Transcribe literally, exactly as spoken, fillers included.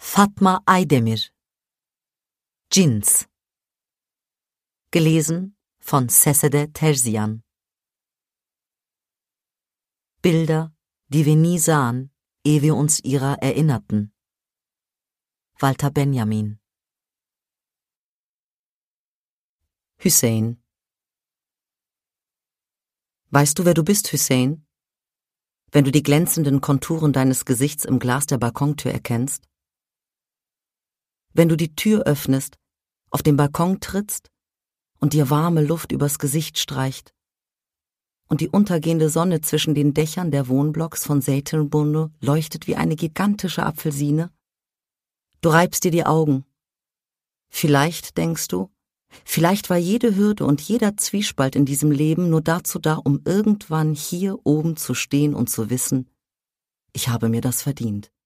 Fatma Aydemir. Cins. Gelesen von Sesede Terzian. Bilder, die wir nie sahen, ehe wir uns ihrer erinnerten. Walter Benjamin. Hüseyin. Weißt du, wer du bist, Hüseyin? Wenn du die glänzenden Konturen deines Gesichts im Glas der Balkontür erkennst? Wenn du die Tür öffnest, auf den Balkon trittst und dir warme Luft übers Gesicht streicht und die untergehende Sonne zwischen den Dächern der Wohnblocks von Zeytinburnu leuchtet wie eine gigantische Apfelsine? Du reibst dir die Augen. Vielleicht, denkst du, vielleicht war jede Hürde und jeder Zwiespalt in diesem Leben nur dazu da, um irgendwann hier oben zu stehen und zu wissen, ich habe mir das verdient.